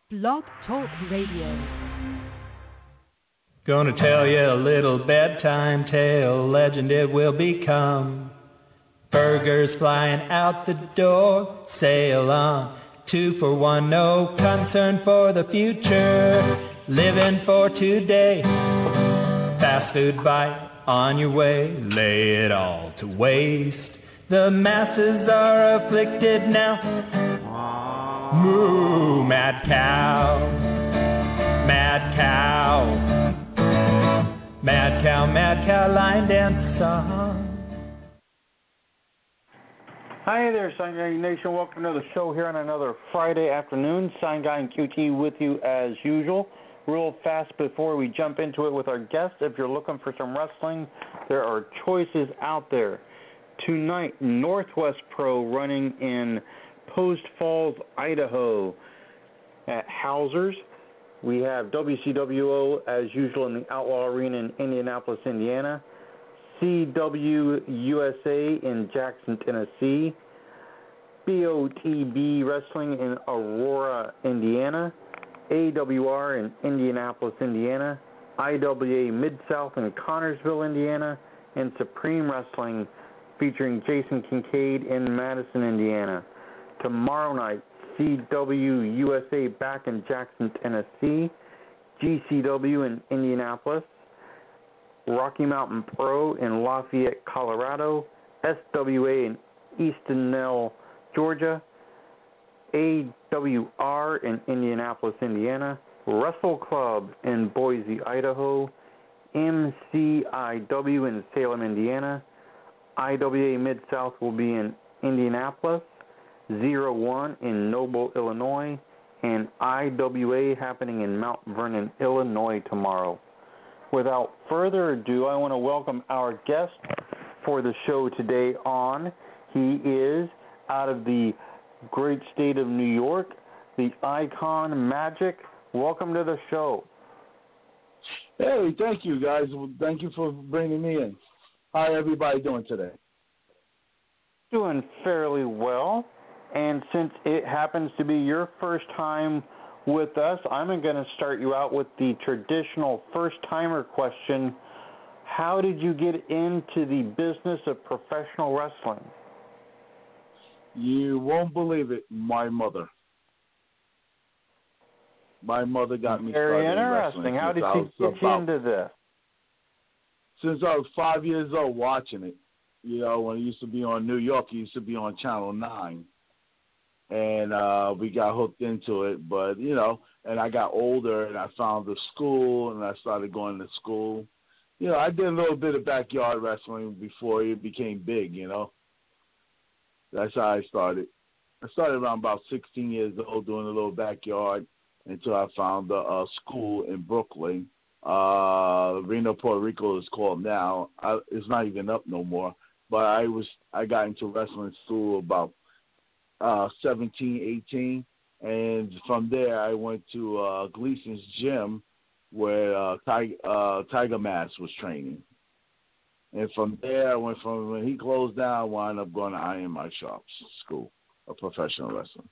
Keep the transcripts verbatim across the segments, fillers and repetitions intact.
Blog Talk Radio. Gonna tell you a little bedtime tale, legend it will become. Burgers flying out the door, sail on. Two for one, no concern for the future. Living for today, fast food bite on your way, lay it all to waste. The masses are afflicted now. Moo, mad cow, mad cow, mad cow, mad cow, line dance song. Hi there, Sign Guy Nation. Welcome to the show here on another Friday afternoon. Sign Guy and Q T with you as usual. Real fast before we jump into it with our guest, if you're looking for some wrestling, there are choices out there. Tonight, Northwest Pro running in Post Falls, Idaho at Hauser's. We have W C W O as usual in the Outlaw Arena in Indianapolis, Indiana. C W U S A in Jackson, Tennessee. B O T B Wrestling in Aurora, Indiana. A W R in Indianapolis, Indiana. I W A Mid-South in Connorsville, Indiana. And Supreme Wrestling featuring Jason Kincaid in Madison, Indiana. Tomorrow night, C W U S A back in Jackson, Tennessee. G C W in Indianapolis. Rocky Mountain Pro in Lafayette, Colorado. S W A in Eastonville, Georgia. A W R in Indianapolis, Indiana. Wrestle Club in Boise, Idaho. M C I W in Salem, Indiana. I W A Mid-South will be in Indianapolis. Zero One in Noble, Illinois. And I W A happening in Mount Vernon, Illinois tomorrow. Without further ado, I want to welcome our guest for the show today on. He is out of the great state of New York, the Icon Magic. Welcome to the show. Hey, thank you, guys. Thank you for bringing me in. How everybody doing today? Doing fairly well. And since it happens to be your first time with us, I'm going to start you out with the traditional first-timer question. How did you get into the business of professional wrestling? You won't believe it, my mother. My mother got me Very started interesting. in wrestling. How did she get you into this? Since I was five years old watching it. You know, when it used to be on New York, it used to be on Channel nine. And uh, we got hooked into it. But, you know, and I got older and I found the school and I started going to school. You know, I did a little bit of backyard wrestling before it became big, you know. That's how I started. I started around about sixteen years old doing a little backyard until I found a, a school in Brooklyn. Uh, Reno, Puerto Rico is called now. I, it's not even up no more. But I was I got into wrestling school about uh, seventeen, eighteen, and from there I went to uh, Gleason's gym where uh, Tiger, uh, Tiger Mask was training. And from there I went from when he closed down, I wound up going to I M I Sharp's school of professional wrestling.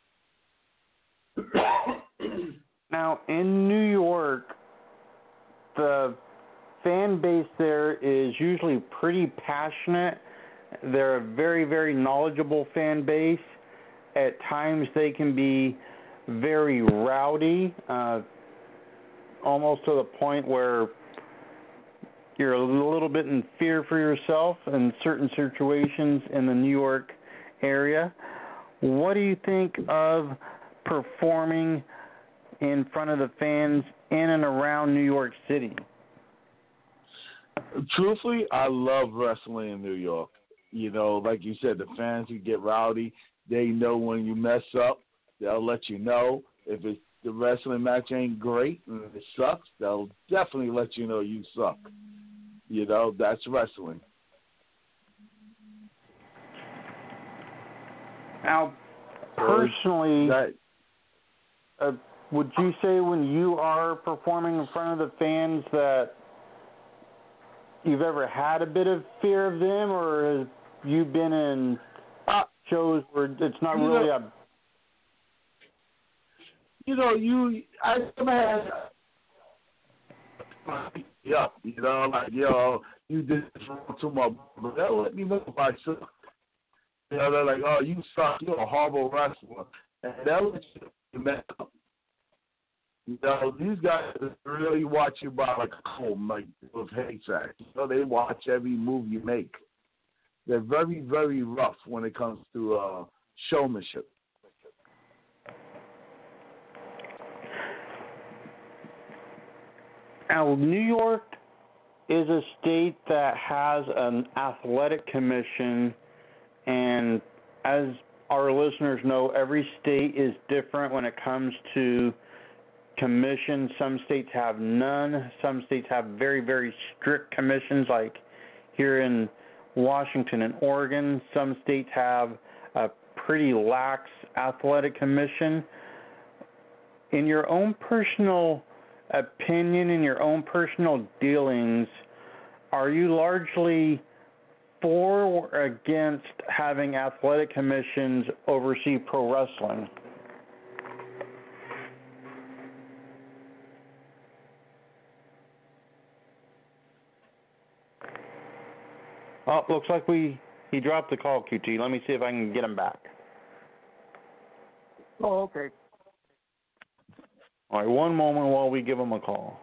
Now, in New York, the fan base there is usually pretty passionate. They're a very, very knowledgeable fan base. At times they can be very rowdy, uh, almost to the point where you're a little bit in fear for yourself in certain situations in the New York area. What do you think of performing in front of the fans in and around New York City? Truthfully, I love wrestling in New York. You know, like you said, the fans who get rowdy, they know when you mess up, they'll let you know. If it's, the wrestling match ain't great and it sucks, they'll definitely let you know you suck. You know, that's wrestling. Now, personally, that, uh, would you say when you are performing in front of the fans that you've ever had a bit of fear of them, or have you been in uh, shows where it's not really know, a you know, you I never had yeah, you know, like yo, you did this wrong to my brother. They'll let me know if I suck. You know, they're like, oh, you suck, you're a horrible wrestler, and they'll let you mess up. You know, these guys really watch you by like a comb, like with haystack. You know, they watch every move you make. They're very, very rough when it comes to uh, showmanship. Now, New York is a state that has an athletic commission, and as our listeners know, every state is different when it comes to commission. Some states have none. Some states have very, very strict commissions, like here in Washington and Oregon. Some states have a pretty lax athletic commission. In your own personal opinion, in your own personal dealings, are you largely for or against having athletic commissions oversee pro wrestling? Oh, looks like we he dropped the call, Q T. Let me see if I can get him back. Oh, okay. All right, one moment while we give him a call.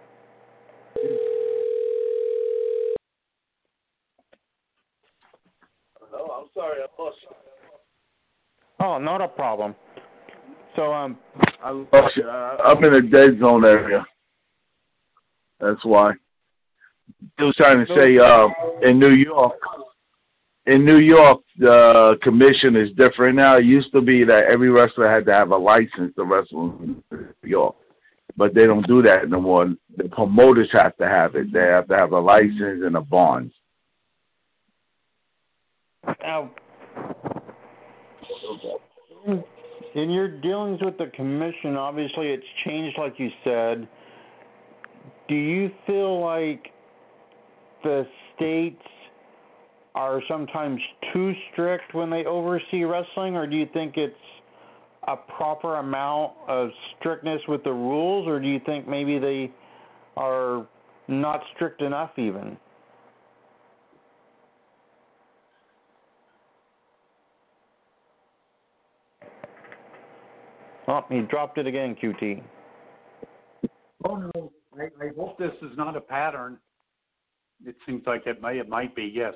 Oh, I'm sorry, I lost you. Oh, not a problem. So, um, I lost you. I'm in a dead zone area. That's why. He was trying to say uh, in New York, in New York, the commission is different now. It used to be that every wrestler had to have a license to wrestle in New York, but they don't do that no more. The promoters have to have it. They have to have a license and a bond. now, in your dealings with the commission, obviously it's changed, like you said. Do you feel like the states are sometimes too strict when they oversee wrestling, or do you think it's a proper amount of strictness with the rules, or do you think maybe they are not strict enough even? Oh, he dropped it again, Q T. Oh, no. I, I hope this is not a pattern. It seems like it may. It might be, yes.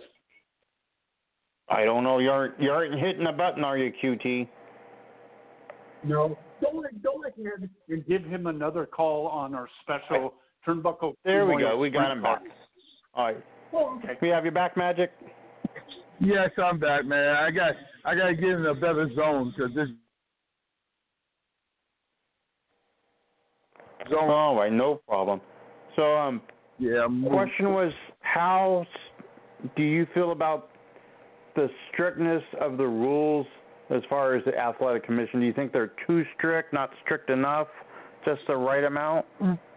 I don't know. You aren't, you aren't hitting a button, are you, Q T? No. Go, go ahead and give him another call on our special Turnbuckle. There we go. We got him back. All right. Oh, okay. We have you back, Magic? Yes, I'm back, man. I got I got to get in a better zone because this zone. All right, no problem. So, um, Yeah. I'm question was, how do you feel about the strictness of the rules as far as the athletic commission? Do you think they're too strict, not strict enough, just the right amount?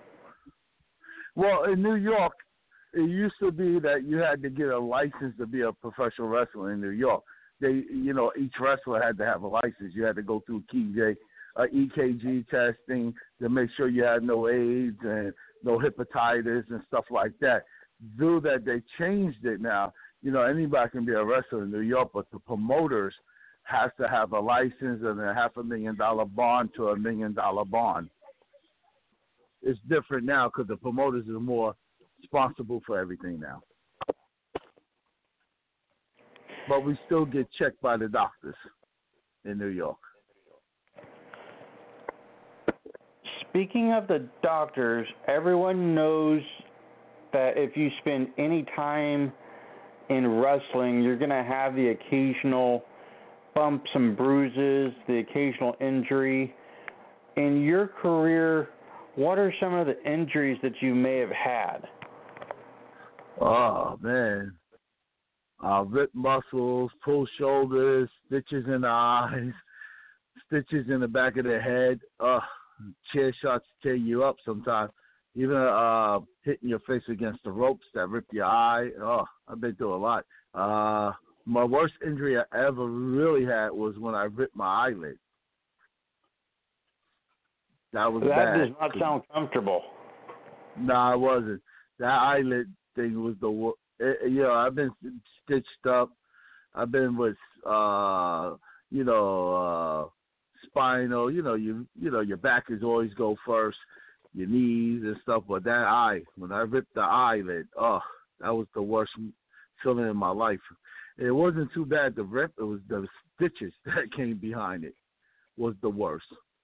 Well, in New York, it used to be that you had to get a license to be a professional wrestler in New York. They, you know, each wrestler had to have a license. You had to go through K J, uh, E K G testing to make sure you had no AIDS and no hepatitis and stuff like that. Though that they changed it now, you know, anybody can be a wrestler in New York, but the promoters have to have a license and a half a million dollar bond to a million dollar bond. It's different now because the promoters are more responsible for everything now. But we still get checked by the doctors in New York. Speaking of the doctors, everyone knows that if you spend any time in wrestling, you're going to have the occasional bumps and bruises, the occasional injury. In your career, what are some of the injuries that you may have had? Oh, man. Uh, ripped muscles, pulled shoulders, stitches in the eyes, stitches in the back of the head. Uh, chair shots tear you up sometimes. Even uh, hitting your face against the ropes that rip your eye. Oh, I've been through a lot. Uh, my worst injury I ever really had was when I ripped my eyelid. That was that bad. does not sound comfortable. No, nah, it wasn't. That eyelid thing was the worst. You know, I've been stitched up. I've been with, uh, you know, uh, spinal. You know, you you know, your back is always go first, your knees and stuff. But that eye, when I ripped the eyelid, oh, that was the worst feeling in my life. It wasn't too bad the rip. It was the stitches that came behind it was the worst.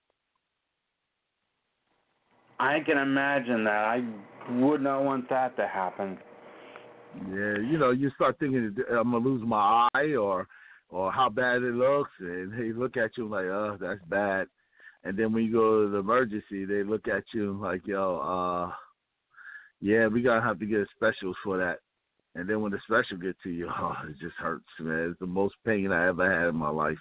I can imagine that. I would not want that to happen. Yeah, you know, you start thinking I'm gonna lose my eye or or how bad it looks, and they look at you like, oh, that's bad. And then when you go to the emergency, they look at you like, yo, uh, yeah, we gotta have to get specials for that. And then when the special get to you, oh, it just hurts, man. It's the most pain I ever had in my life.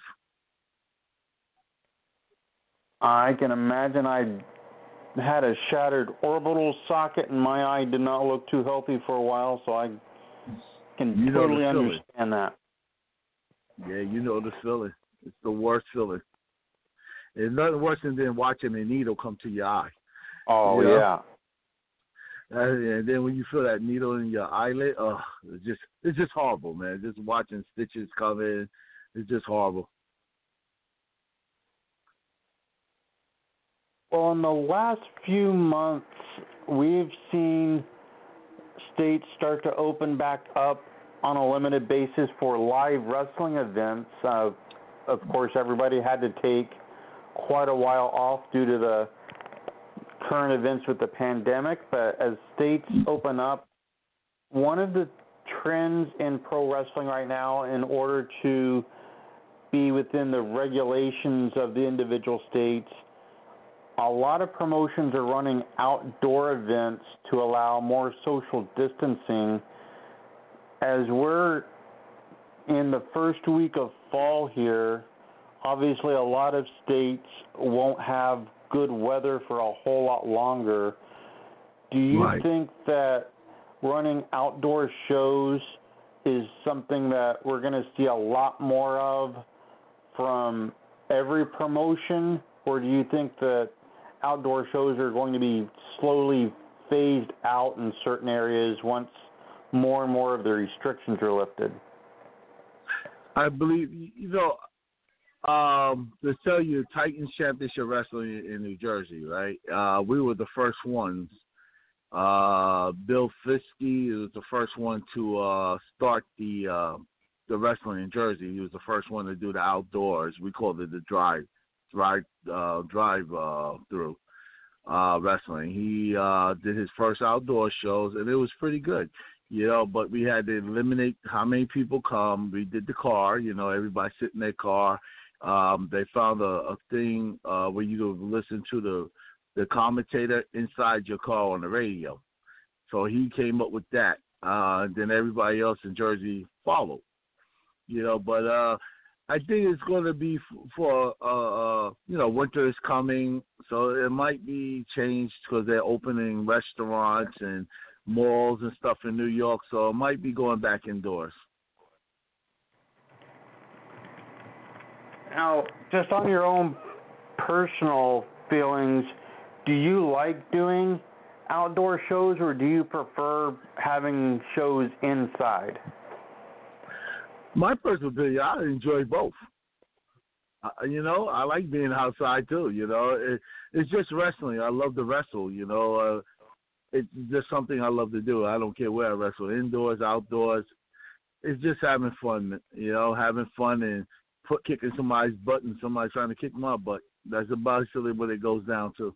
I can imagine. I had a shattered orbital socket, and my eye did not look too healthy for a while, so I can you totally understand that. Yeah, you know the feeling. It's the worst feeling. It's nothing worse than then watching a needle come to your eye. Oh, you know? yeah. And then when you feel that needle in your eyelid, oh, it's just it's just horrible, man. Just watching stitches come in, it's just horrible. Well, in the last few months, we've seen states start to open back up on a limited basis for live wrestling events. Uh, of course, everybody had to take quite a while off due to the current events with the pandemic, but as states open up, one of the trends in pro wrestling right now, in order to be within the regulations of the individual states, a lot of promotions are running outdoor events to allow more social distancing. As we're in the first week of fall here, obviously a lot of states won't have good weather for a whole lot longer. Do you right. think that running outdoor shows is something that we're going to see a lot more of from every promotion, or do you think that outdoor shows are going to be slowly phased out in certain areas once more and more of the restrictions are lifted? I believe, you know, um, to tell you, Titans Championship Wrestling in New Jersey, right? Uh, we were the first ones. Uh, Bill Fiske was the first one to uh, start the uh, the wrestling in Jersey. He was the first one to do the outdoors. We called it the drive, drive, uh, drive uh, through uh, wrestling. He uh, did his first outdoor shows, and it was pretty good. You know, but we had to eliminate how many people come. We did the car, you know, everybody sit in their car. Um, they found a, a thing uh, where you could listen to the, the commentator inside your car on the radio. So he came up with that. Uh, and then everybody else in Jersey followed. You know, but uh, I think it's going to be f- for, uh, uh, you know, winter is coming. So it might be changed because they're opening restaurants and malls and stuff in New York, so it might be going back indoors. Now, just on your own personal feelings, do you like doing outdoor shows, or do you prefer having shows inside? My personal opinion, I enjoy both. Uh, you know, I like being outside too. You know, it, it's just wrestling. I love to wrestle. You know. Uh, It's just something I love to do. I don't care where I wrestle, indoors, outdoors. It's just having fun, you know, having fun and put, kicking somebody's butt and somebody trying to kick my butt. That's about what it goes down to.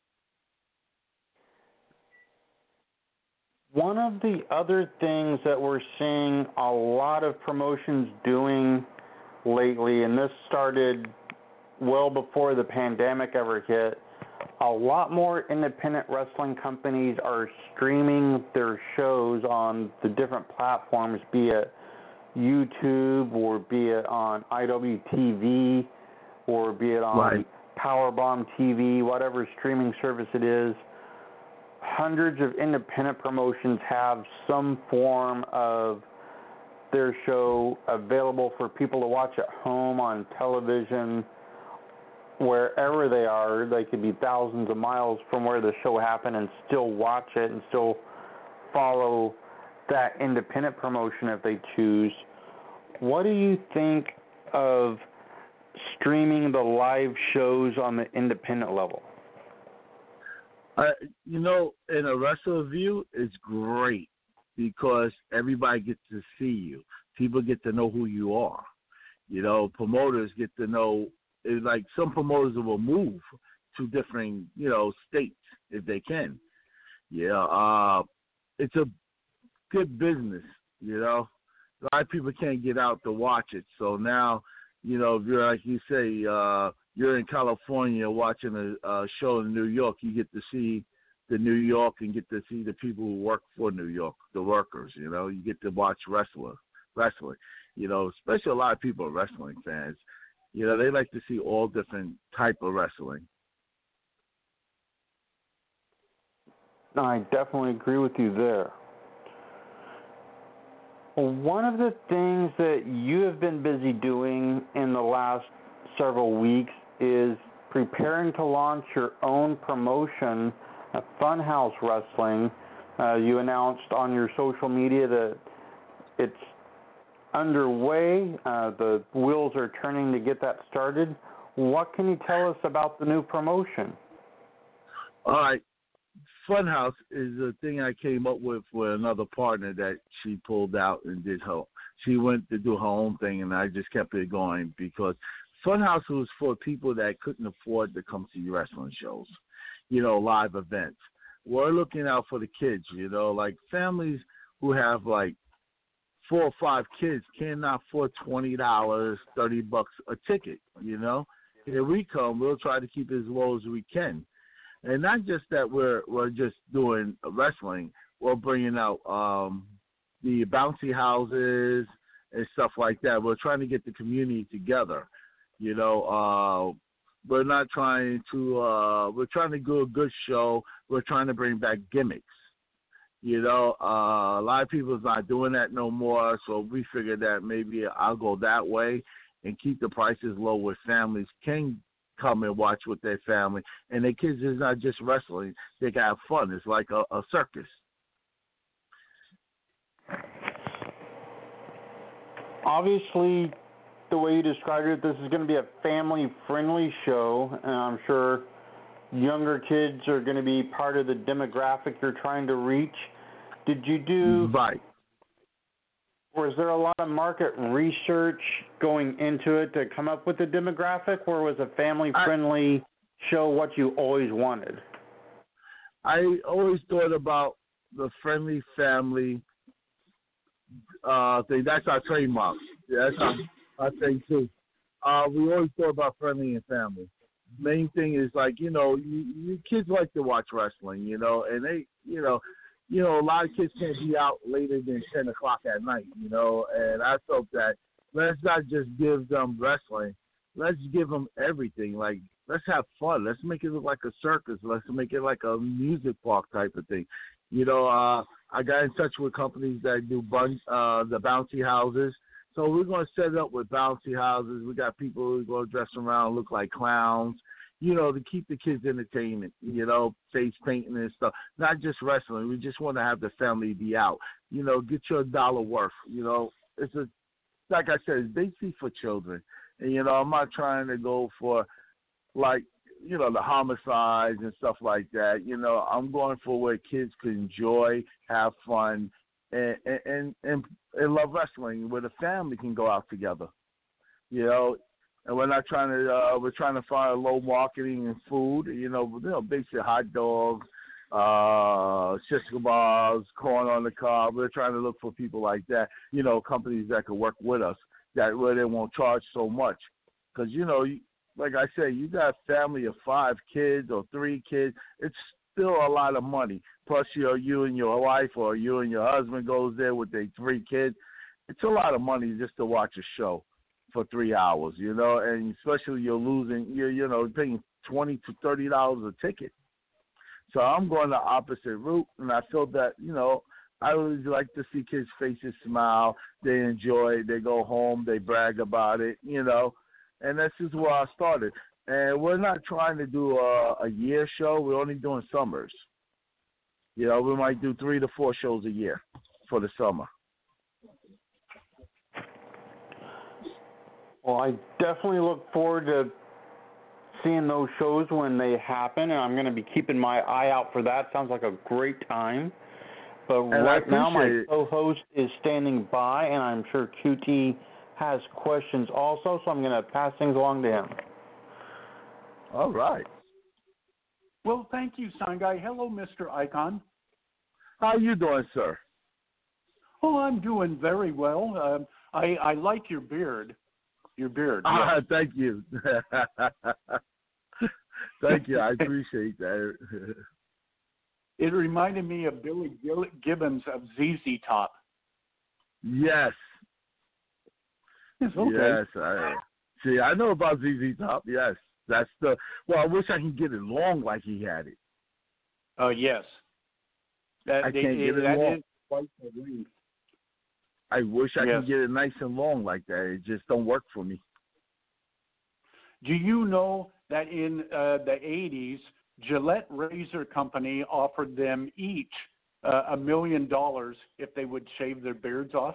One of the other things that we're seeing a lot of promotions doing lately, and this started well before the pandemic ever hit, a lot more independent wrestling companies are streaming their shows on the different platforms, be it YouTube or be it on I W T V or be it on right. Powerbomb T V, whatever streaming service it is. Hundreds of independent promotions have some form of their show available for people to watch at home on television. wherever they are. They could be thousands of miles from where the show happened and still watch it and still follow that independent promotion if they choose. What do you think of streaming the live shows on the independent level? Uh, you know, in a wrestler view, it's great because everybody gets to see you. People get to know who you are. You know, promoters get to know. It's like some promoters will move to different, you know, states if they can. Yeah, uh, it's a good business. You know, a lot of people can't get out to watch it. So now, you know, if you're like you say, uh, you're in California watching a, a show in New York, you get to see the New York and get to see the people who work for New York, the workers. You know, you get to watch wrestler, wrestling. You know, especially a lot of people are wrestling fans. You know, they like to see all different type of wrestling. I definitely agree with you there. One of the things that you have been busy doing in the last several weeks is preparing to launch your own promotion, uh, Funhouse Wrestling. Uh, you announced on your social media that it's underway. Uh, the wheels are turning to get that started. What can you tell us about the new promotion? All right. Funhouse is a thing I came up with with another partner that she pulled out and did her. She went to do her own thing, and I just kept it going because Funhouse was for people that couldn't afford to come see wrestling shows, you know, live events. We're looking out for the kids, you know, like families who have like four or five kids cannot afford twenty dollars, thirty bucks a ticket, you know. Here we come, we'll try to keep it as low as we can. And not just that we're we're just doing wrestling, we're bringing out um, the bouncy houses and stuff like that. We're trying to get the community together. You know, uh, we're not trying to, uh, we're trying to do a good show. We're trying to bring back gimmicks. You know, uh, a lot of people's not doing that no more, so we figured that maybe I'll go that way and keep the prices low where families can come and watch with their family. And their kids is not just wrestling. They can have fun. It's like a, a circus. Obviously, the way you described it, this is going to be a family-friendly show, and I'm sure younger kids are going to be part of the demographic you're trying to reach. Did you do... Right. Or is there a lot of market research going into it to come up with the demographic, or was a family-friendly I, show what you always wanted? I always thought about the friendly family uh, thing. That's our trademark. That's our, our thing, too. Uh, we always thought about friendly and family. Main thing is, like, you know, you, you kids like to watch wrestling, you know, and they, you know, You know, a lot of kids can't be out later than ten o'clock at night, you know, and I felt that let's not just give them wrestling. Let's give them everything. Like, let's have fun. Let's make it look like a circus. Let's make it like a music park type of thing. You know, uh, I got in touch with companies that do bun- uh, the bouncy houses. So we're going to set it up with bouncy houses. We got people who are going to dress around, look like clowns, you know, to keep the kids entertainment, you know, face painting and stuff. Not just wrestling. We just want to have the family be out. You know, get your dollar worth. You know, it's a, like I said, it's basically for children. And, you know, I'm not trying to go for, like, you know, the homicides and stuff like that. You know, I'm going for where kids can enjoy, have fun, and and and, and love wrestling, where the family can go out together. You know, and we're not trying to, uh, we're trying to find low marketing and food, you know, you know, basically hot dogs, uh, shish kebabs, corn on the cob. We're trying to look for people like that, you know, companies that can work with us, that where they won't charge so much. Because, you know, like I said, you got a family of five kids or three kids, it's still a lot of money. Plus, you know, you and your wife or you and your husband goes there with their three kids. It's a lot of money just to watch a show for three hours, you know, and especially you're losing, you're, you know, paying twenty to thirty dollars a ticket. So I'm going the opposite route, and I feel that, you know, I always like to see kids' faces smile. They enjoy it. They go home. They brag about it, you know, and this is where I started. And we're not trying to do a, a year show. We're only doing summers. You know, we might do three to four shows a year for the summer. Well, I definitely look forward to seeing those shows when they happen, and I'm going to be keeping my eye out for that. Sounds like a great time. But And right now, my it. co-host is standing by, and I'm sure Q T has questions also, so I'm going to pass things along to him. All right. Well, thank you, Sign Guy. Hello, Mister Icon. How you doing, sir? Oh, I'm doing very well. Um, I, I like your beard. Your beard. Ah, Yes. thank you. Thank you. I appreciate that. It reminded me of Billy Gibbons of Z Z Top. Yes. Yes, okay. Yes. I, see, I know about Z Z Top. Yes. That's the. Well, I wish I could get it long like he had it. Oh, uh, yes. That, I they, can't get it that long. is quite the length. I wish I Yes. could get it nice and long like that. It just don't work for me. Do you know that in uh, the eighties, Gillette Razor Company offered them each uh, a million dollars if they would shave their beards off?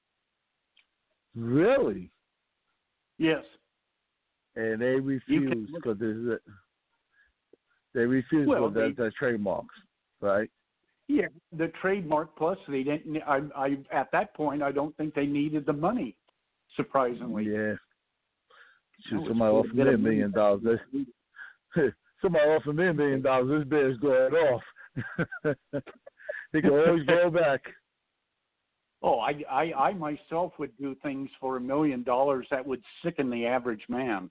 Really? Yes. And they refused because they refused Well, with the, they- the trademarks, right? Yeah, the trademark plus they didn't. I, I at that point I don't think they needed the money. Surprisingly. Yeah. Shoot, was somebody cool offered to get me a a million dollars. This- Somebody offered me a million dollars. This bear's going off. He can always go back. Oh, I, I, I myself would do things for a million dollars that would sicken the average man.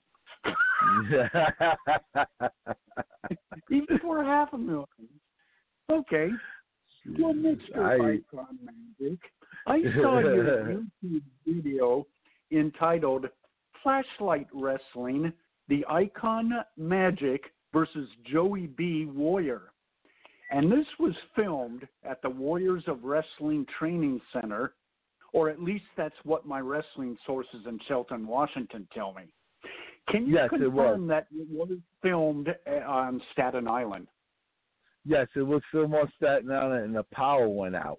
Even for half a million. Okay. Well, Mister I, Icon Magic, I saw your YouTube video entitled Flashlight Wrestling, the Icon Magic versus Joey B. Warrior. And this was filmed at the Warriors of Wrestling Training Center, or at least that's what my wrestling sources in Shelton, Washington tell me. Can you Yes, it confirm was. that it was filmed on Staten Island? Yes, it was filmed on Staten Island, and the power went out.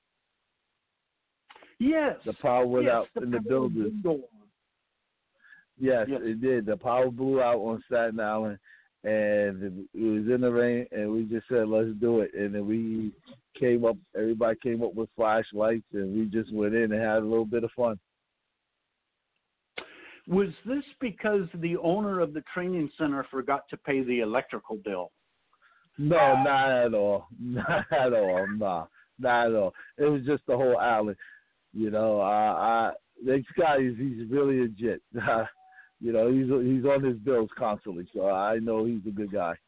Yes. The power went yes, out the in the power building. did go on. Yes, Yes. it did. The power blew out on Staten Island, and it was in the rain, and we just said, let's do it. And then we came up, everybody came up with flashlights, and we just went in and had a little bit of fun. Was this because the owner of the training center forgot to pay the electrical bill? No, not at all. Not at all. Nah, not at all. It was just the whole alley. You know, I, I this guy is he's really legit. You know, he's he's on his bills constantly, so I know he's a good guy.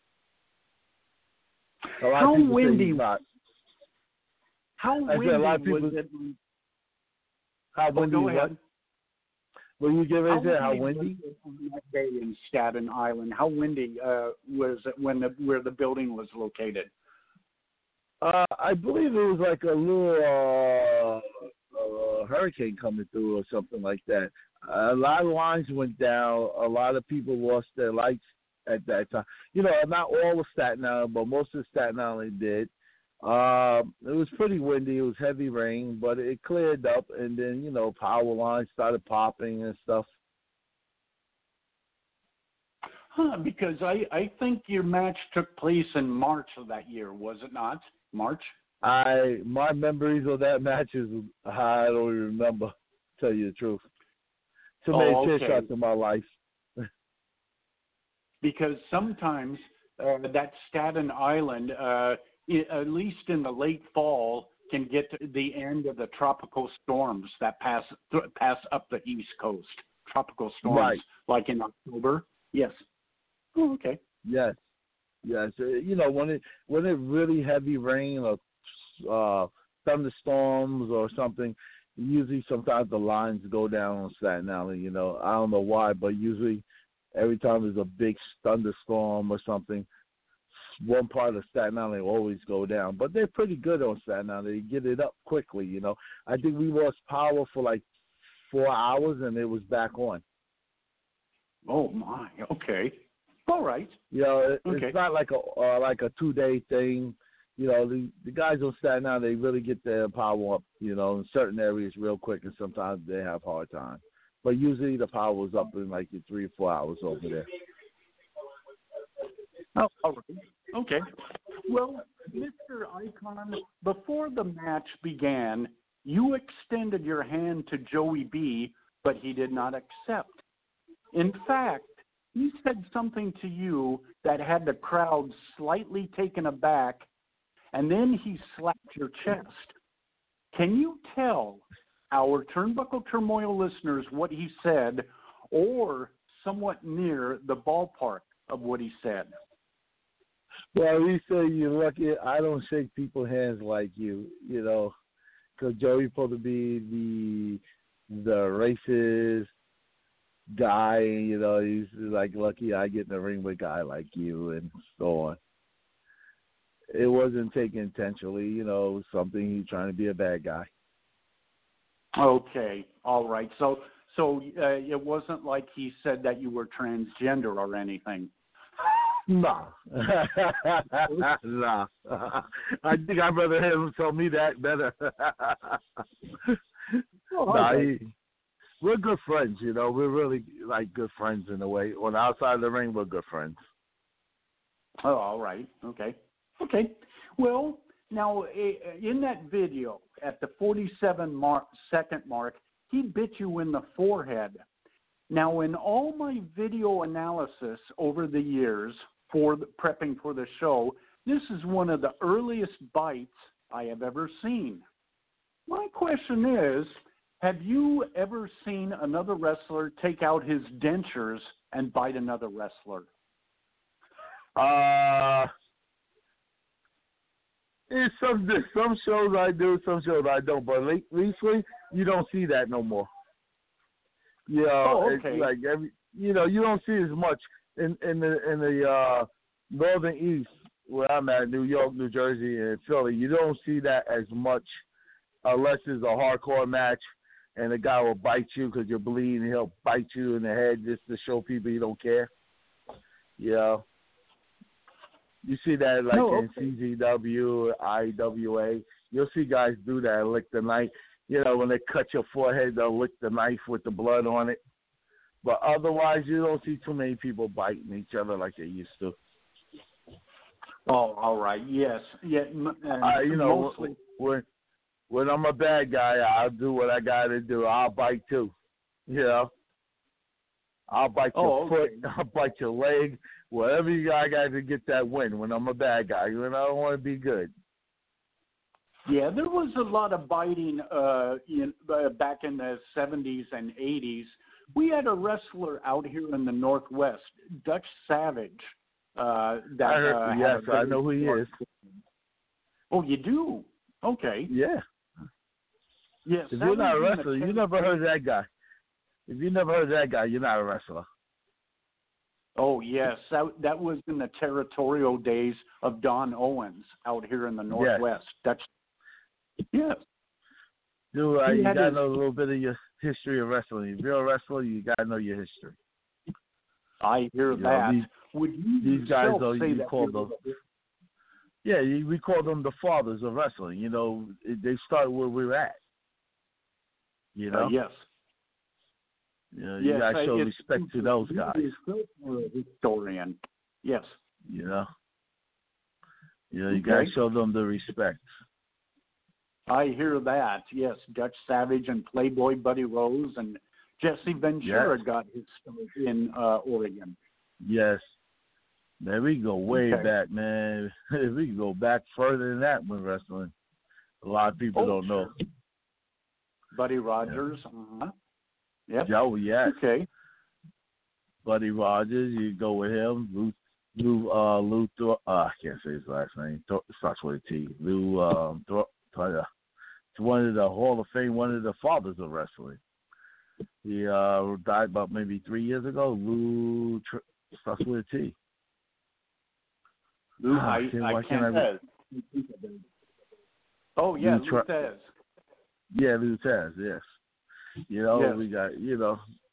A lot How of people say windy? he's not. How I said windy a lot of people- was it? How Oh, windy? go What? ahead. What you get ready to say? How was windy? it on that day in Staten Island? How windy uh, was it when the where the building was located? Uh, I believe it was like a little uh, uh, hurricane coming through or something like that. A lot of lines went down. A lot of people lost their lights at that time. You know, not all of Staten Island, but most of Staten Island did. Um, it was pretty windy. It was heavy rain, but it cleared up, and then, you know, power lines started popping and stuff. Huh, because I, I think your match took place in March of that year, was it not? March? I my memories of that match is I don't even remember, to tell you the truth. Too many Oh, chair okay. shots in my life. Because sometimes uh, that Staten Island, uh, I- at least in the late fall, can get to the end of the tropical storms that pass th- pass up the East Coast. Tropical storms, Right. like in October. Yes. Oh, okay. Yes, yes. Uh, You know, when it when it really heavy rain or uh, thunderstorms or something, usually sometimes the lines go down on Staten Island. You know, I don't know why, but usually every time there's a big thunderstorm or something, one part of Staten Island will always go down. But they're pretty good on Staten Island. They get it up quickly. You know, I think we lost power for like four hours and it was back on. Oh my. Okay. All right. You know, it, Okay. it's not like a uh, like a two day thing. You know, the the guys on Staten Island, they really get their power up. You know, in certain areas real quick, and sometimes they have a hard time. But usually the power is up in like three or four hours over there. Oh, all right. Okay. Well, Mister Icon, before the match began, you extended your hand to Joey B, but he did not accept. In fact, he said something to you that had the crowd slightly taken aback, and then he slapped your chest. Can you tell our Turnbuckle Turmoil listeners what he said, or somewhat near the ballpark of what he said? Well, he said, "You're lucky I don't shake people's hands like you," you know, because Joey's supposed to be the the racist guy, and, you know, he's like, lucky I get in the ring with a guy like you, and so on. It wasn't taken intentionally, you know, it was something he's trying to be a bad guy. Okay, all right. So, so uh, it wasn't like he said that you were transgender or anything. No. No. I think I'd rather him tell me that better. Oh, nah, okay. he, we're good friends, you know. We're really, like, good friends in a way. On the outside of the ring, we're good friends. Oh, all right. Okay. Okay. Well, now, in that video, at the forty-seven mark, second mark, he bit you in the forehead. Now, in all my video analysis over the years for the, prepping for the show, this is one of the earliest bites I have ever seen. My question is, have you ever seen another wrestler take out his dentures and bite another wrestler? Uh, in some some shows I do, some shows I don't. But late, recently, you don't see that no more. Yeah, you know, oh, okay. It's like every, you know, you don't see as much in in the in the uh, northern east where I'm at, New York, New Jersey, and Philly. You don't see that as much unless it's a hardcore match and the guy will bite you because you're bleeding. He'll bite you in the head just to show people you don't care. You know. You see that like no, in okay. C Z W, I W A. You'll see guys do that, lick the knife. You know, when they cut your forehead, they'll lick the knife with the blood on it. But otherwise, you don't see too many people biting each other like they used to. Oh, all right. Yes. Yeah. Uh, you know, mostly... when when I'm a bad guy, I'll do what I got to do. I'll bite too. You know, I'll bite your oh, foot. okay. I'll bite your leg. Whatever you got, I got to get that win. When I'm a bad guy, when I don't want to be good. Yeah, there was a lot of biting uh, in, uh, back in the seventies and eighties. We had a wrestler out here in the Northwest, Dutch Savage. Uh, that, I heard, uh, yes, had a I know who he is. Oh, you do? Okay. Yeah. Yes. If you're not a wrestler, you never heard of that guy. If you never heard of that guy, you're not a wrestler. Oh, yes. That, that was in the territorial days of Don Owens out here in the Northwest. Yes. That's yes. Dude, uh, you got to his... know a little bit of your history of wrestling. If you're a wrestler, you got to know your history. I hear you that. Know, these, Would you these guys, though, say you that call them, yeah, you, we call them the fathers of wrestling. You know, they start where we're at. You know? Uh, yes. You know, you yes, got to show respect to those guys. Historian. Yes. You know? You know, you okay. got to show them the respect. I hear that. Yes, Dutch Savage and Playboy Buddy Rose and Jesse Ventura yes. got his start in uh, Oregon. Yes. Man, we go way okay. back, man. We can go back further than that with wrestling. A lot of people oh, don't sure. know. Buddy Rogers. Yeah. Uh-huh. Yep. Joe, yes. Okay. Buddy Rogers, you go with him. Lou, Lou, uh, Lou, Thor- uh, I can't say his last name. Thor- starts with a T. Lou, um, Thor- Thor- it's one of the Hall of Fame, one of the fathers of wrestling. He uh, died about maybe three years ago. Lou tr- starts with a T. Lou, I, I, I can't say. Oh, yeah, Lou Tra- Thez. Yeah, Lou Thez, yes. You know, yes. we got, you know,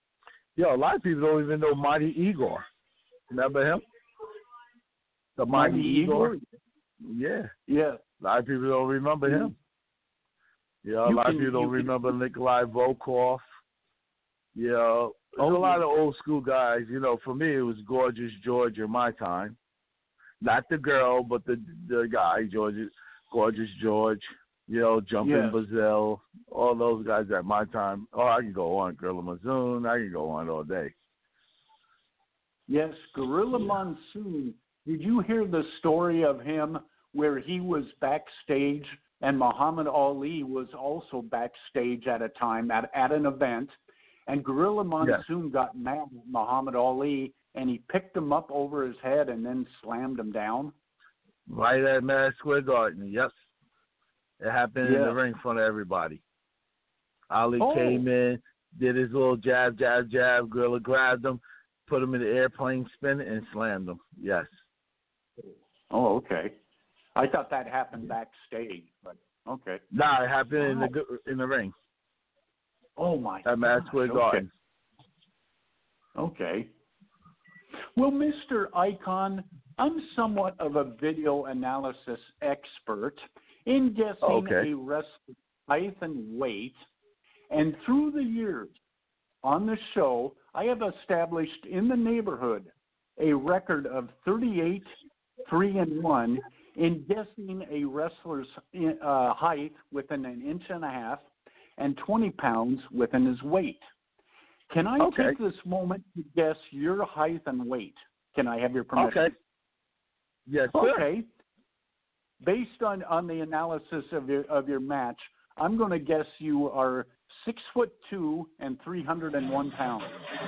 Yo, a lot of people don't even know Mighty Igor. Remember him? The Mighty, Mighty Igor? Igor? Yeah. Yeah. A lot of people don't remember him. Yeah, a You lot can- of people don't you can- remember Nikolai Volkov. You know, there's Oh, a lot yeah. of old school guys. You know, for me, it was Gorgeous George in my time. Not the girl, but the the guy, George, Gorgeous George. You know, Jumping Yes. Bazell, all those guys at my time. Oh, I can go on. Gorilla Monsoon, I can go on all day. Yes, Gorilla Monsoon. Did you hear the story of him where he was backstage and Muhammad Ali was also backstage at a time at, at an event, and Gorilla Monsoon Yes. got mad at Muhammad Ali and he picked him up over his head and then slammed him down? Right at Madison Square Garden, yep. It happened in Yeah. the ring in front of everybody. Ali Oh. came in, did his little jab, jab, jab. Gorilla grabbed him, put him in the airplane spin, and slammed him. Yes. Oh, okay. I thought that happened backstage, but okay. Nah, it happened in Wow. the in the ring Oh my at Madison Square gosh, Garden. Okay. okay. Well, Mister Icon, I'm somewhat of a video analysis expert in guessing Okay. a wrestler's height and weight. And through the years on the show, I have established in the neighborhood a record of thirty-eight, three and one in guessing a wrestler's uh, height within an inch and a half and twenty pounds within his weight. Can I Okay. take this moment to guess your height and weight? Can I have your permission? Okay. Yes, sir. Okay. Based on, on the analysis of your of your match, I'm going to guess you are six foot two and three hundred and one pounds.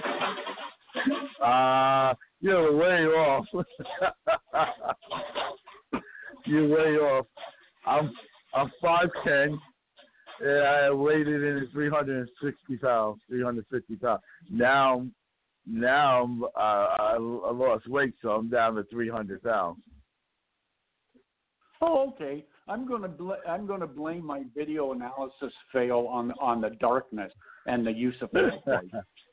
Uh, you're way off. You're way off. I'm I'm five ten, and I weighted in at three hundred and sixty pounds, three hundred fifty pounds. Now, now I'm, uh, I, I lost weight, so I'm down to three hundred pounds. Oh, okay. I'm going to bl- I'm going to blame my video analysis fail on on the darkness and the use of flashlight.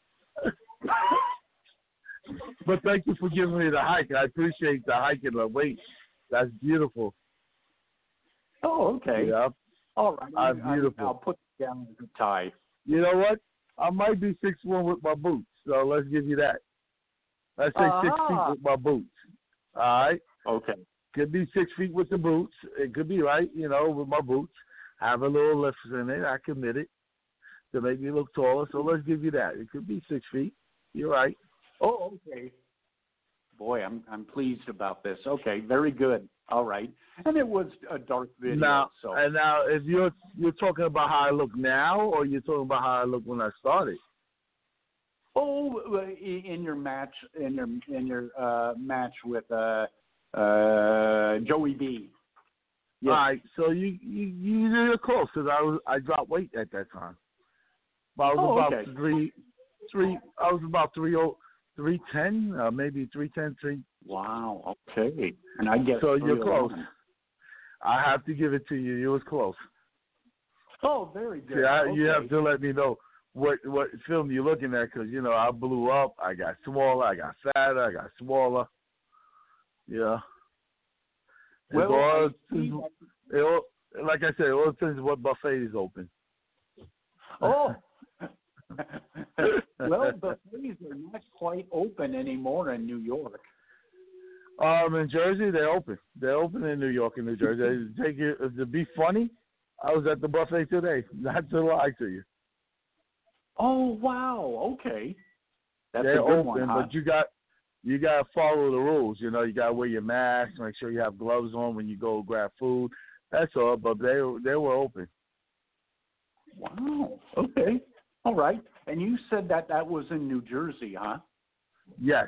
But thank you for giving me the hike. I appreciate the hike and the weight. That's beautiful. Oh, okay. Yeah. All right. I'm I- beautiful. I'll put it down as a tie. You know what? I might be six one with my boots, so let's give you that. Let's say six Ah. feet with my boots. All right? Okay. Could be six feet with the boots. It could be right, you know, with my boots. Have a little lift in it. I commit it to make me look taller, so let's give you that. It could be six feet. You're right. Oh, okay. Boy, I'm I'm pleased about this. Okay, very good. All right. And it was a dark video, Now, so and now, if you're you're talking about how I look now, or you're talking about how I look when I started? oh, i- in your match, in your in your uh, match with uh, uh, Joey B. Yes. All right, so you you you're close because I was I dropped weight at that time. But I was Oh, about okay. three three. I was about three oh three ten, uh, maybe three ten three. Wow. Okay. And I guess So you're three oh close. one. I have to give it to you. You was close. Oh, very good. See, I, okay. you have to let me know what what film you're looking at because you know I blew up. I got smaller. I got fatter. I got smaller. Yeah. It's Well, all, I see it all, like I said, it all depends what buffet is open. Oh. Well, buffets are not quite open anymore in New York. Um, in Jersey, they're open. They're open in New York and New Jersey. Take it to be funny. I was at the buffet today. Not to lie to you. Oh, wow. Okay. That's they're a good open, one, huh? but you got you got to follow the rules. You know, you got to wear your mask. Make sure you have gloves on when you go grab food. That's all. But they they were open. Wow. Okay. All right. And you said that that was in New Jersey, huh? Yes.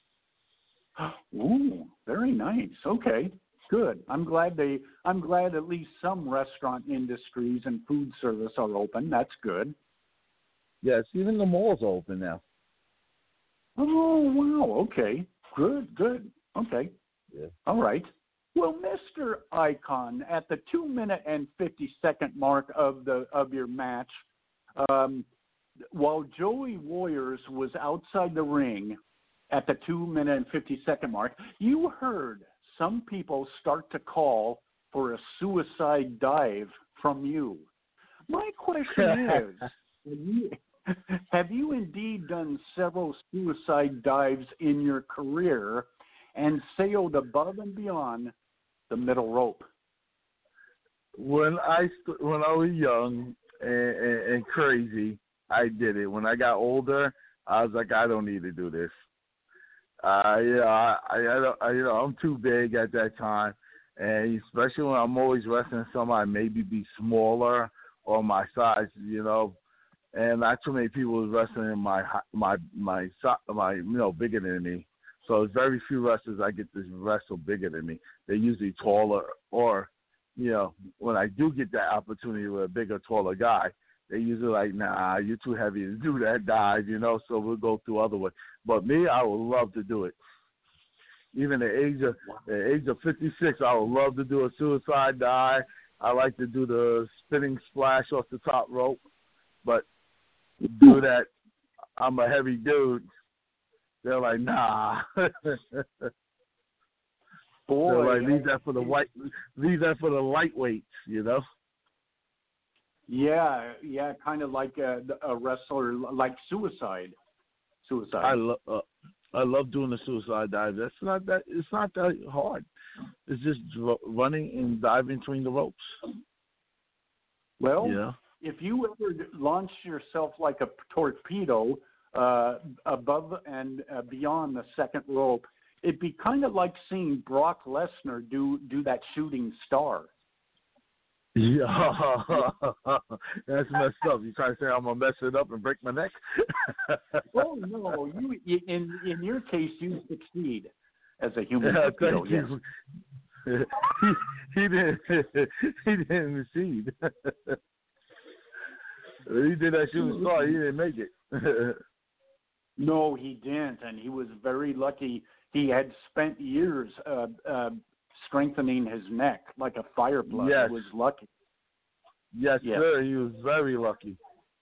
Ooh, very nice. Okay. Good. I'm glad they I'm glad at least some restaurant industries and food service are open. That's good. Yes. Even the malls are open now. Oh, wow. Okay. Good, good. Okay. Yeah. All right. Well, Mister Icon, at the two minute and fifty second mark of the of your match, um, while Joey Warriors was outside the ring at the two minute and fifty second mark, you heard some people start to call for a suicide dive from you. My question is, have you, have you indeed done several suicide dives in your career and sailed above and beyond the middle rope? When I st- when I was young and, and, and crazy, I did it. When I got older, I was like, I don't need to do this. Uh, you know, I, I, I, don't- I, you know, I'm too big at that time, and especially when I'm always wrestling somebody maybe be smaller or my size, you know, and not too many people was wrestling my my my my, my you know bigger than me. So there's very few wrestlers I get to wrestle bigger than me. They're usually taller, or you know, when I do get that opportunity with a bigger, taller guy, they usually like, nah, you're too heavy to do that dive, you know, so we'll go through other ways. But me, I would love to do it. Even at the age of the age of fifty-six, I would love to do a suicide dive. I like to do the spinning splash off the top rope. But to do that, I'm a heavy dude. They're like, nah. Boy, They're like, leave that for the white, leave that for the lightweights, you know. Yeah, yeah, kind of like a, a wrestler, like suicide. Suicide. I love, uh, I love doing the suicide dive. That's not that. It's not that hard. It's just dr- running and diving between the ropes. Well, yeah. If you ever launch yourself like a torpedo uh, above and uh, beyond the second rope, it'd be kind of like seeing Brock Lesnar do do that shooting star. Yeah, that's messed up. You trying to say I'm gonna mess it up and break my neck? Oh no, you in in your case you succeed as a human Yeah, torpedo. thank Yes. you. he, he didn't. He didn't succeed. He did that shooting star. He didn't make it. No, he didn't, and he was very lucky. He had spent years uh, uh, strengthening his neck like a fire plug. Yes. He was lucky. Yes, yes, sir. He was very lucky.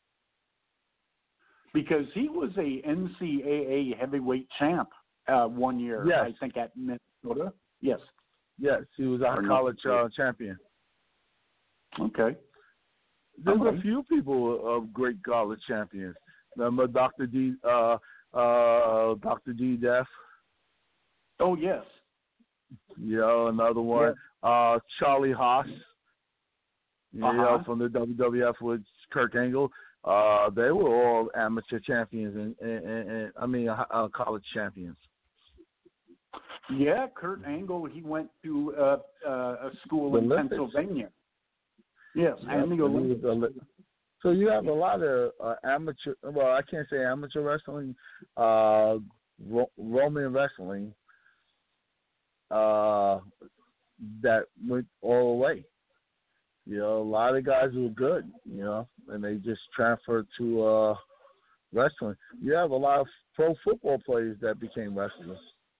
Because he was a N C A A heavyweight champ uh, one year, yes. I think, at Minnesota. Yes. Yes, he was our college uh, champion. Okay. There's right. a few people of great college champions. Remember Doctor D, uh, uh, Doctor D. Def? Oh, yes. You know, another one. Yes. Uh, Charlie Haas, you uh-huh. know, from the W W F with Kurt Angle. Uh, they were all amateur champions and, and, and, and I mean, uh, college champions. Yeah, Kurt Angle, he went to uh, uh, a school the in Olympics. Pennsylvania. Yes, yep, and the Olympics. So you have a lot of uh, amateur, well, I can't say amateur wrestling, uh, Ro- Roman wrestling uh, that went all the way. You know, a lot of guys were good, you know, and they just transferred to uh, wrestling. You have a lot of pro football players that became wrestlers.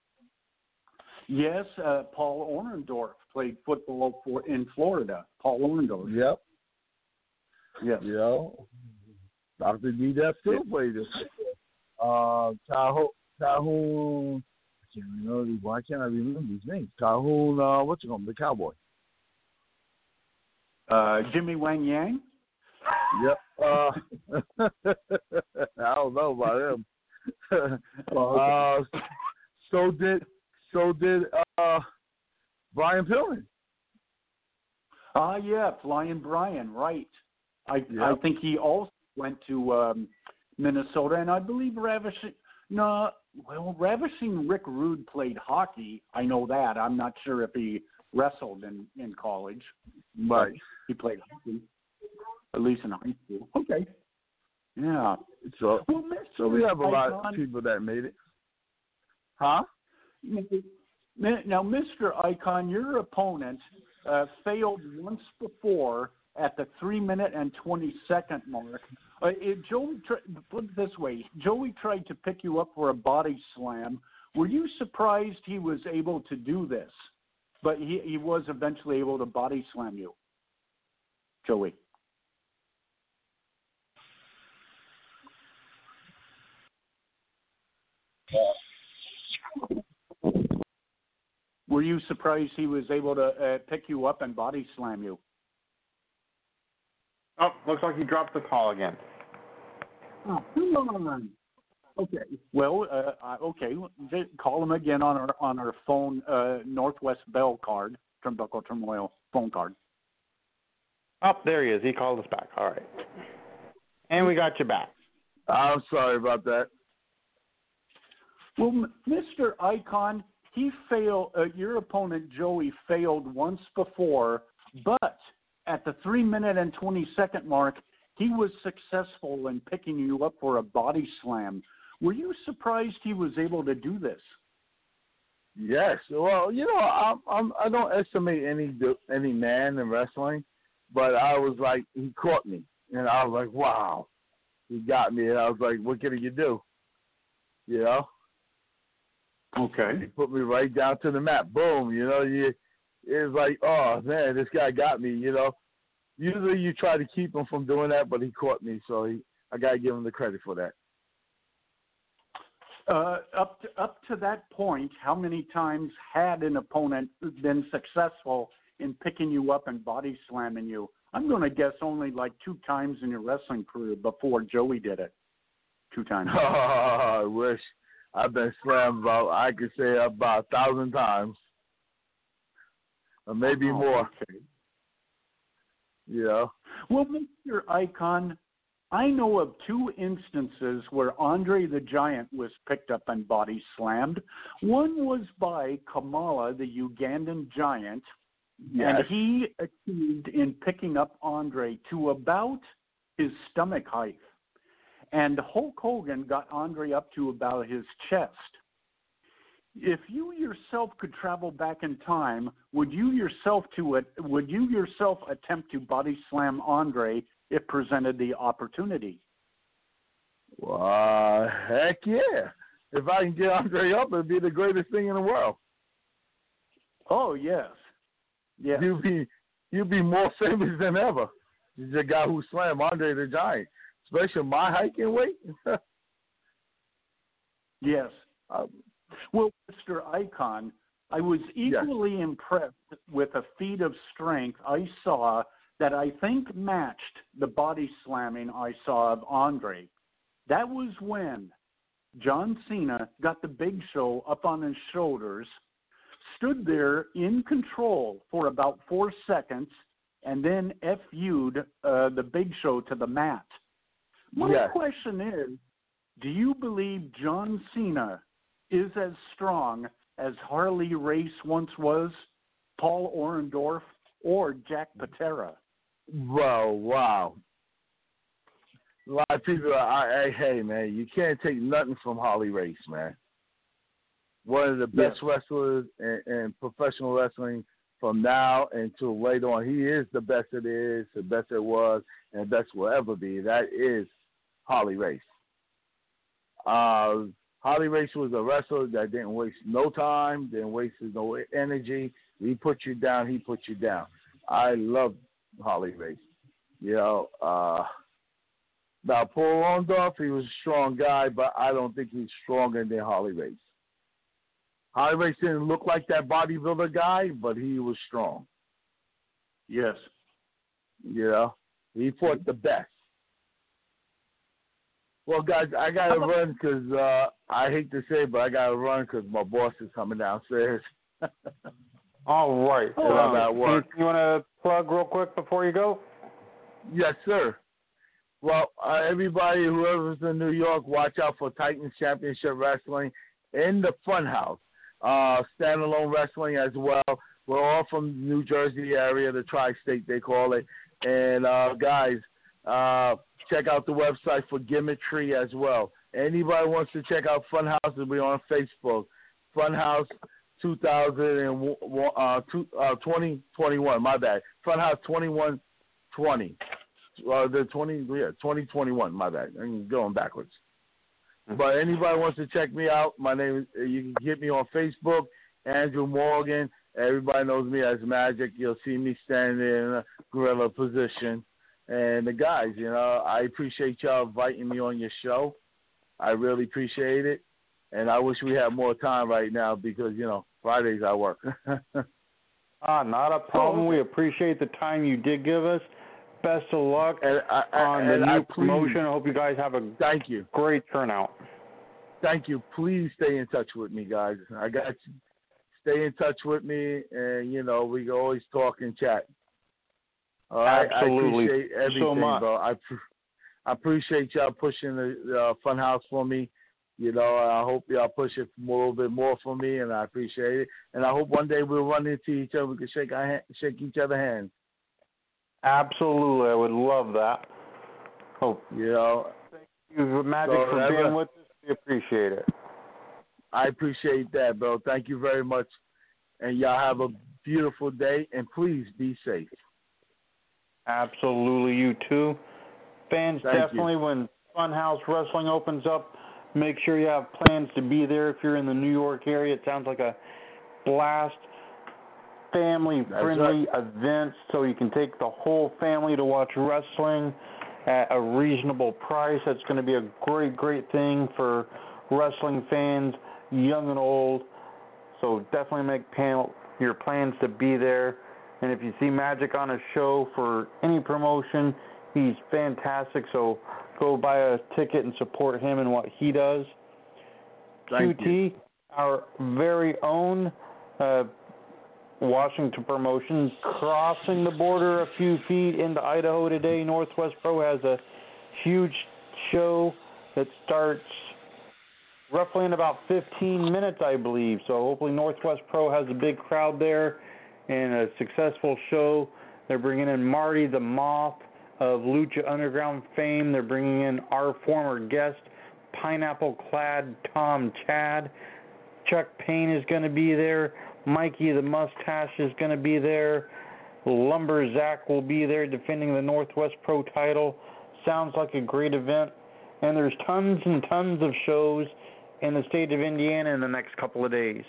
Yes, uh, Paul Orndorff played football for in Florida. Paul Orndorff. Yep. Yes. You know, Doctor D. Def still played this. Uh, Calhoun, Calhoun, I can't remember, why can't I remember these names? Calhoun, uh, what's it called? The Cowboy. Uh, Jimmy Wang Yang? Yep. Uh, I don't know about him. uh, so did so did uh, Brian Pillman. Ah, uh, yeah, Flying Brian, right. I yep. I think he also went to um, Minnesota, and I believe Ravishing, no, well, Ravishing Rick Rude played hockey. I know that. I'm not sure if he wrestled in, in college. Right. He played hockey, at least in high school. Okay. Yeah. So, well, so we have a lot of people that made it. Huh? Now, Mister Icon, your opponent uh, failed once before at the three minute and twenty second mark. Uh, it, Joey, put it this way: Joey tried to pick you up for a body slam. Were you surprised he was able to do this? But he, he was eventually able to body slam you, Joey. Were you surprised he was able to uh, pick you up and body slam you? Oh, looks like he dropped the call again. Oh, come on. Okay. Well, uh, okay. Call him again on our on our phone, uh, Northwest Bell card, Turnbuckle Turmoil phone card. Oh, there he is. He called us back. All right. And we got you back. I'm sorry about that. Well, Mister Icon, he failed. Uh, your opponent Joey failed once before, but at the three minute and twenty second mark, he was successful in picking you up for a body slam. Were you surprised he was able to do this? Yes. Well, you know, I'm, I'm, I don't estimate any any man in wrestling, but I was like, he caught me, and I was like, wow, he got me, and I was like, what can you do? You know. Okay. He put me right down to the mat. Boom. You know, you it's like, oh man, this guy got me. You know, usually you try to keep him from doing that, but he caught me, so he, I gotta give him the credit for that. Uh, up to, up to that point, how many times had an opponent been successful in picking you up and body slamming you? I'm going to guess only like two times in your wrestling career before Joey did it. Two times. Oh, I wish. I've been slammed about, I could say about a thousand times, or maybe oh, more. Okay. You know? Well, Mister Icon, I know of two instances where Andre the Giant was picked up and body slammed. One was by Kamala, the Ugandan giant, Yes. and he achieved in picking up Andre to about his stomach height. And Hulk Hogan got Andre up to about his chest. If you yourself could travel back in time, would you yourself to it? Would you yourself attempt to body slam Andre if presented the opportunity? Well, heck yeah! If I can get Andre up, it'd be the greatest thing in the world. Oh yes, yes. You'd be you'd be more famous than ever. You're the guy who slammed Andre the Giant, especially my height and weight. Yes. Um, Well, Mister Icon, I was equally yes. impressed with a feat of strength I saw that I think matched the body slamming I saw of Andre. That was when John Cena got the Big Show up on his shoulders, stood there in control for about four seconds, and then F U'd uh, the Big Show to the mat. My yes. question is, do you believe John Cena is as strong as Harley Race once was, Paul Orndorff, or Jack Patera? Well, wow. A lot of people are, hey, man, you can't take nothing from Harley Race, man. One of the best yes. wrestlers in, in professional wrestling from now until later on. He is the best it is, the best it was, and the best will ever be. That is Harley Race. Uh, Harley Race was a wrestler that didn't waste no time, didn't waste no energy. He put you down, he put you down. I love Harley Race. You know, uh, now Paul Orndorff, he was a strong guy, but I don't think he's stronger than Harley Race. Harley Race didn't look like that bodybuilder guy, but he was strong. Yes. You know, he fought the best. Well, guys, I got to run because uh, I hate to say it, but I got to run because my boss is coming downstairs. All right. Oh, um, at work. You, you want to plug real quick before you go? Yes, sir. Well, uh, everybody, whoever's in New York, watch out for Titans Championship Wrestling in the Funhouse. Uh, standalone wrestling as well. We're all from New Jersey area, the tri-state they call it. And, uh, guys, uh, check out the website for Gimmetry as well. Anybody wants to check out Funhouse, it'll be on Facebook. Funhouse two thousand uh, two, uh, twenty twenty-one, my bad. Funhouse twenty-one twenty. Uh, the twenty, yeah, twenty twenty-one, my bad. I'm going backwards. But anybody wants to check me out, my name is, you can hit me on Facebook, Andrew Morgan. Everybody knows me as Magic. You'll see me standing in a gorilla position. And the guys, you know, I appreciate y'all inviting me on your show. I really appreciate it. And I wish we had more time right now because, you know, Fridays I work. Ah, not a problem. We appreciate the time you did give us. Best of luck and I, on the and new I promotion. please, I hope you guys have a thank you. great turnout. Thank you. Please stay in touch with me, guys. I got you. Stay in touch with me, and, you know, we can always talk and chat. All right? Absolutely. I appreciate everything, so much. bro. I, I appreciate y'all pushing the, the uh, Funhouse for me. You know, I hope y'all push it a little bit more for me, and I appreciate it. And I hope one day we'll run into each other. We can shake our hand, shake each other's hands. Absolutely, I would love that. Oh, you know, thank you, Magic, so for being with us. We appreciate it. I appreciate that, bro. Thank you very much, and y'all have a beautiful day. And please be safe. Absolutely, you too. Fans, Thank definitely you. when Funhouse Wrestling opens up, make sure you have plans to be there if you're in the New York area. It sounds like a blast, family-friendly right. event, so you can take the whole family to watch wrestling at a reasonable price. That's going to be a great, great thing for wrestling fans, young and old. So definitely make pan- your plans to be there. And if you see Magic on a show for any promotion, he's fantastic. So go buy a ticket and support him and what he does. Thank Q T, you. our very own uh, Washington promotion, crossing the border a few feet into Idaho today. Northwest Pro has a huge show that starts roughly in about fifteen minutes, I believe. So hopefully Northwest Pro has a big crowd there and a successful show. They're bringing in Marty the Moth of Lucha Underground fame. They're bringing in our former guest, pineapple-clad Tom Chad. Chuck Payne is going to be there. Mikey the Mustache is going to be there. Lumber Zach will be there defending the Northwest Pro title. Sounds like a great event. And there's tons and tons of shows in the state of Indiana in the next couple of days.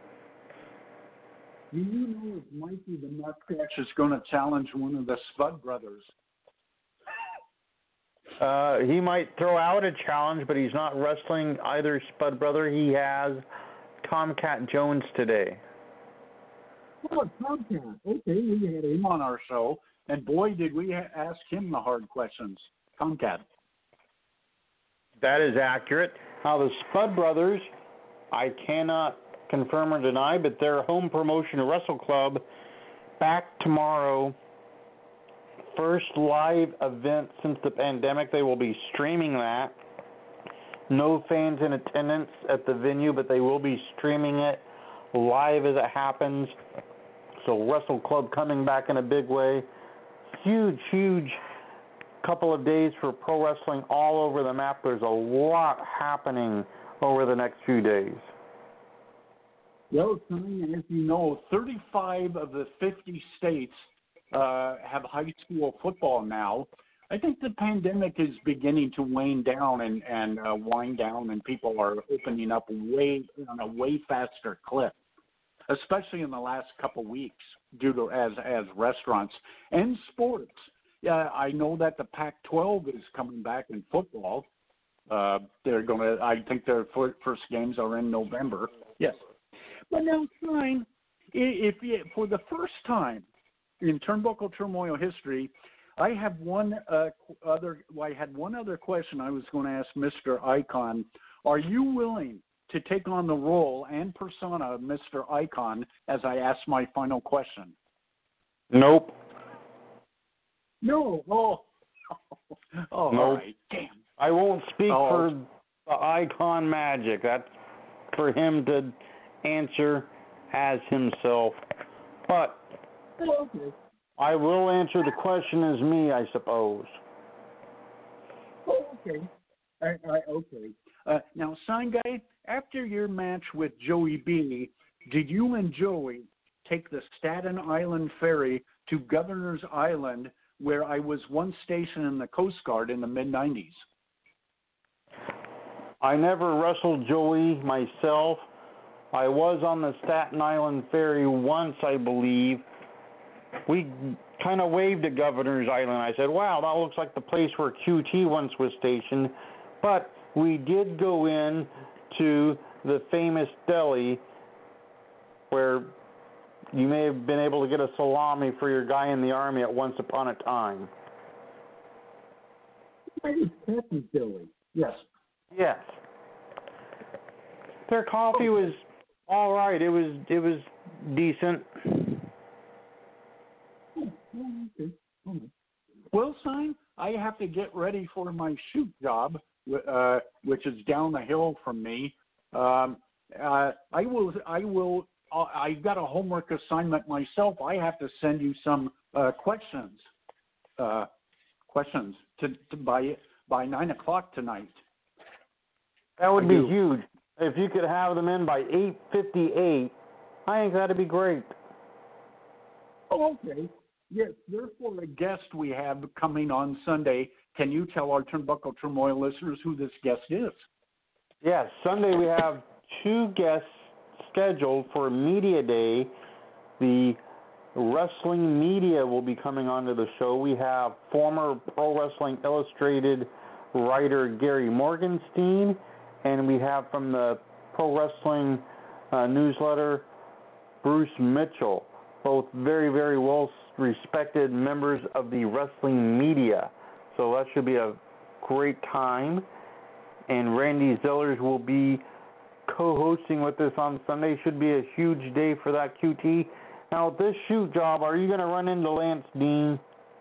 Do you know if Mikey the Mustache is going to challenge one of the Spud brothers? Uh, he might throw out a challenge, but he's not wrestling either Spud brother. He has Tomcat Jones today. Oh, Tomcat. Okay, we had him on our show, and boy, did we ha- ask him the hard questions. Tomcat. That is accurate. Now, the Spud brothers, I cannot confirm or deny, but their home promotion, Wrestle Club, back tomorrow. First live event since the pandemic. They will be streaming that. No fans in attendance at the venue, but they will be streaming it live as it happens. So Wrestle Club coming back in a big way. Huge, huge couple of days for pro wrestling all over the map. There's a lot happening over the next few days. Well, Sonny, as you know, thirty-five of the fifty states uh, have high school football now. I think the pandemic is beginning to wane down and, and uh, wind down, and people are opening up way on a way faster clip, especially in the last couple weeks due to as as restaurants and sports. Yeah, I know that the Pac twelve is coming back in football. Uh, they're going to. I think their first games are in November. Yes, but now, fine. If, if for the first time in Turnbuckle Turmoil history, I have one uh, other. Well, I had one other question I was going to ask Mister Icon. Are you willing to take on the role and persona of Mister Icon as I ask my final question? Nope. No. Oh. Oh, nope. All right. Damn. I won't speak oh. for the Icon Magic. That's for him to answer as himself. But Oh, okay. I will answer the question as me, I suppose. Oh, okay. I, I, okay. Uh, now, Sign Guy, after your match with Joey B, did you and Joey take the Staten Island ferry to Governor's Island, where I was once stationed in the Coast Guard in the mid nineties? I never wrestled Joey myself. I was on the Staten Island ferry once, I believe. We kind of waved at Governor's Island. I said, wow, that looks like the place where Q T once was stationed. But we did go in to the famous deli where you may have been able to get a salami for your guy in the Army at once upon a time. It's Kathy's Deli. Yes. Yes. Their coffee was all right. It was it was decent. Well, son, I have to get ready for my shoot job, uh, which is down the hill from me. Um, uh, I will. I will. Uh, I've got a homework assignment myself. I have to send you some uh, questions. Uh, questions to, to by by nine o'clock tonight. That would I be do. huge. If you could have them in by eight fifty-eight, I think that'd be great. Oh, okay. Yes, therefore, a guest we have coming on Sunday. Can you tell our Turnbuckle Turmoil listeners who this guest is? Yes, Sunday we have two guests scheduled for Media Day. The wrestling media will be coming onto the show. We have former Pro Wrestling Illustrated writer Gary Morgenstein, and we have from the Pro Wrestling uh, newsletter Bruce Mitchell, both very, very well respected members of the wrestling media. So that should be a great time. And Randy Zellers will be co-hosting with us on Sunday. Should be a huge day for that Q T. Now, with this shoot job, are you going to run into Lance Dean?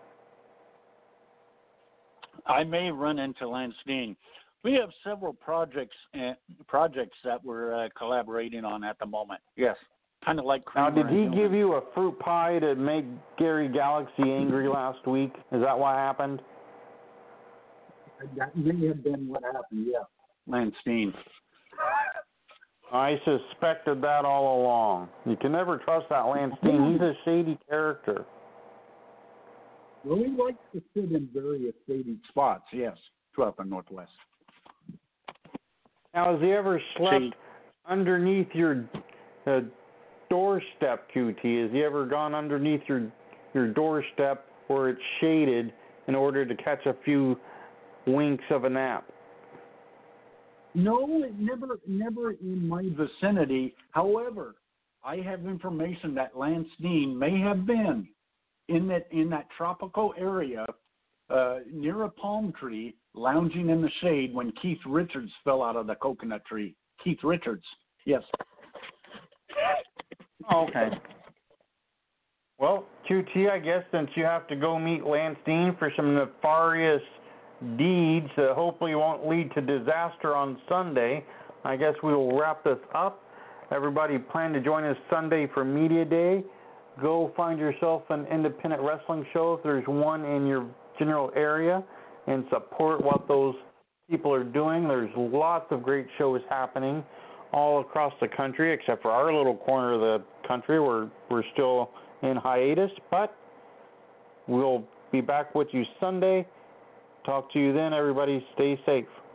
I may run into Lance Dean. We have several projects uh, projects that we're uh, collaborating on at the moment. Yes, kind of like Now, Kramer did he and give Newman. you a fruit pie to make Gary Galaxy angry last week? Is that what happened? That may have been what happened, yeah. Lance Dean. I suspected that all along. You can never trust that Lance Dean. He's a shady character. Well, he likes to sit in various shady spots, yes, throughout the Northwest. Now, has he ever slept See, underneath your uh, doorstep, Q T? Has he ever gone underneath your your doorstep where it's shaded in order to catch a few winks of a nap? No, never, never in my vicinity. However, I have information that Lance Dean may have been in that in that tropical area uh, near a palm tree, lounging in the shade when Keith Richards fell out of the coconut tree. Keith Richards, yes. Oh, okay. Well, Q T, I guess since you have to go meet Lance Dean for some nefarious deeds that hopefully won't lead to disaster on Sunday, I guess we will wrap this up. Everybody plan to join us Sunday for Media Day. Go find yourself an independent wrestling show if there's one in your general area and support what those people are doing. There's lots of great shows happening all across the country except for our little corner of the country where we're still in hiatus, but we'll be back with you Sunday. Talk to you then, everybody. Stay safe.